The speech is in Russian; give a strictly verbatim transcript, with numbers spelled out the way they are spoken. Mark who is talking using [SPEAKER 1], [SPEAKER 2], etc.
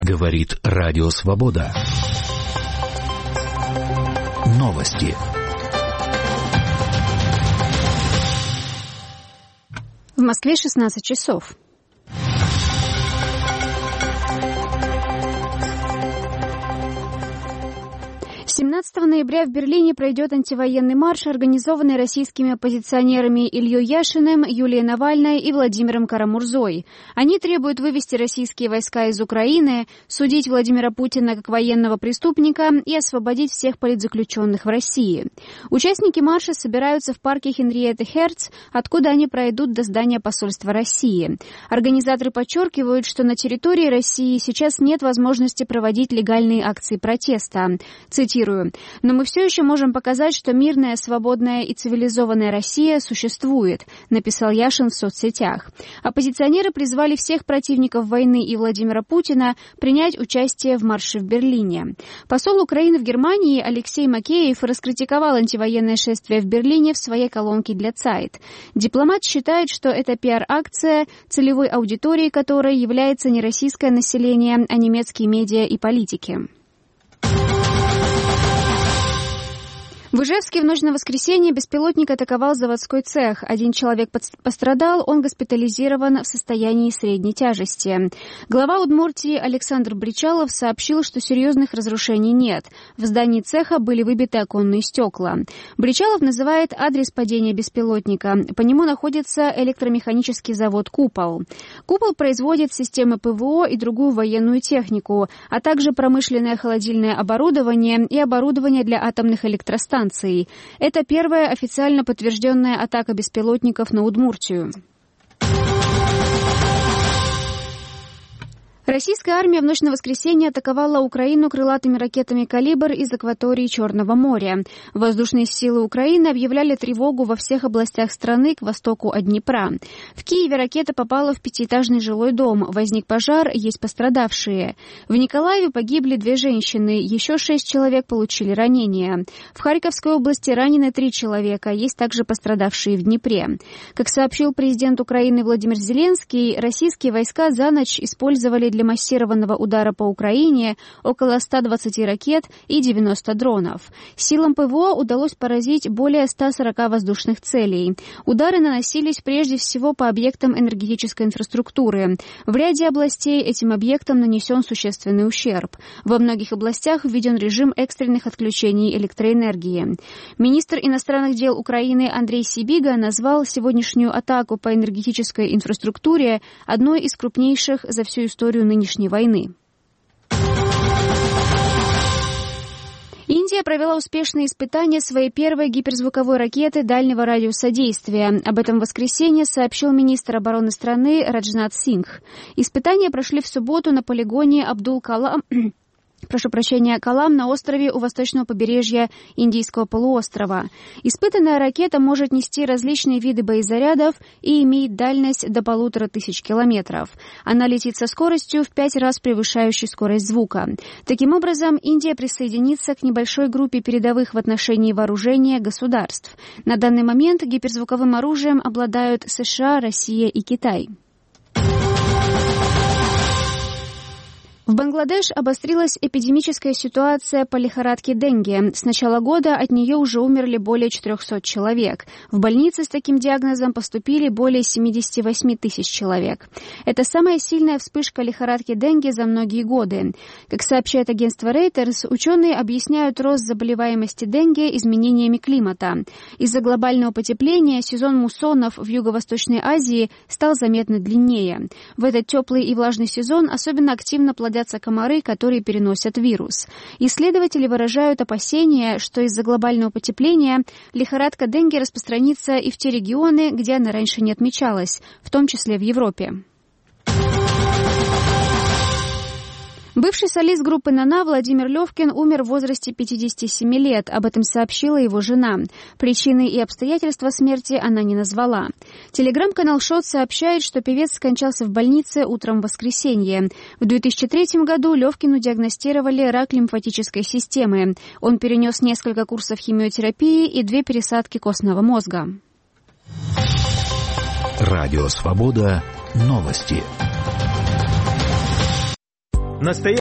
[SPEAKER 1] Говорит Радио Свобода. Новости.
[SPEAKER 2] В Москве шестнадцать часов. семнадцатого ноября в Берлине пройдет антивоенный марш, организованный российскими оппозиционерами Ильей Яшиным, Юлией Навальной и Владимиром Карамурзой. Они требуют вывести российские войска из Украины, судить Владимира Путина как военного преступника и освободить всех политзаключенных в России. Участники марша собираются в парке Хенриетты Херц, откуда они пройдут до здания посольства России. Организаторы подчеркивают, что на территории России сейчас нет возможности проводить легальные акции протеста. Цитирую: «Но мы все еще можем показать, что мирная, свободная и цивилизованная Россия существует», написал Яшин в соцсетях. Оппозиционеры призвали всех противников войны и Владимира Путина принять участие в марше в Берлине. Посол Украины в Германии Алексей Макеев раскритиковал антивоенное шествие в Берлине в своей колонке для Zeit. Дипломат считает, что это пиар-акция, целевой аудиторией которой является не российское население, а немецкие медиа и политики. В Ижевске в ночь на воскресенье беспилотник атаковал заводской цех. Один человек пострадал, он госпитализирован в состоянии средней тяжести. Глава Удмуртии Александр Бричалов сообщил, что серьезных разрушений нет. В здании цеха были выбиты оконные стекла. Бричалов называет адрес падения беспилотника. По нему находится электромеханический завод «Купол». «Купол» производит системы ПВО и другую военную технику, а также промышленное холодильное оборудование и оборудование для атомных электростанций. Это первая официально подтвержденная атака беспилотников на Удмуртию. Российская армия в ночь на воскресенье атаковала Украину крылатыми ракетами «Калибр» из акватории Черного моря. Воздушные силы Украины объявляли тревогу во всех областях страны к востоку от Днепра. В Киеве ракета попала в пятиэтажный жилой дом. Возник пожар, есть пострадавшие. В Николаеве погибли две женщины, еще шесть человек получили ранения. В Харьковской области ранены три человека, есть также пострадавшие в Днепре. Как сообщил президент Украины Владимир Зеленский, российские войска за ночь использовали для массированного удара по Украине около ста двадцати ракет и девяноста дронов. Силам ПВО удалось поразить более ста сорока воздушных целей. Удары наносились прежде всего по объектам энергетической инфраструктуры. В ряде областей этим объектам нанесен существенный ущерб. Во многих областях введен режим экстренных отключений электроэнергии. Министр иностранных дел Украины Андрей Сибига назвал сегодняшнюю атаку по энергетической инфраструктуре одной из крупнейших за всю историю нынешней войны. Индия провела успешные испытания своей первой гиперзвуковой ракеты дальнего радиуса действия. Об этом в воскресенье сообщил министр обороны страны Раджнат Сингх. Испытания прошли в субботу на полигоне Абдул-Калам... Прошу прощения, Калам на острове у восточного побережья Индийского полуострова. Испытанная ракета может нести различные виды боезарядов и имеет дальность до полутора тысяч километров. Она летит со скоростью в пять раз превышающей скорость звука. Таким образом, Индия присоединится к небольшой группе передовых в отношении вооружения государств. На данный момент гиперзвуковым оружием обладают США, Россия и Китай. В Бангладеш обострилась эпидемическая ситуация по лихорадке денге. С начала года от нее уже умерли более четырехсот человек. В больницы с таким диагнозом поступили более семьдесят восемь тысяч человек. Это самая сильная вспышка лихорадки денге за многие годы. Как сообщает агентство Reuters, ученые объясняют рост заболеваемости денге изменениями климата. Из-за глобального потепления сезон муссонов в Юго-Восточной Азии стал заметно длиннее. В этот теплый и влажный сезон особенно активно плодятся комары, которые переносят вирус. Исследователи выражают опасения, что из-за глобального потепления лихорадка денге распространится и в те регионы, где она раньше не отмечалась, в том числе в Европе. Бывший солист группы «Нана» Владимир Левкин умер в возрасте пятидесяти семи лет. Об этом сообщила его жена. Причины и обстоятельства смерти она не назвала. Телеграм-канал «Шот» сообщает, что певец скончался в больнице утром в воскресенье. В две тысячи третьем году Левкину диагностировали рак лимфатической системы. Он перенес несколько курсов химиотерапии и две пересадки костного мозга.
[SPEAKER 1] Радио «Свобода». Новости.
[SPEAKER 3] Настоящий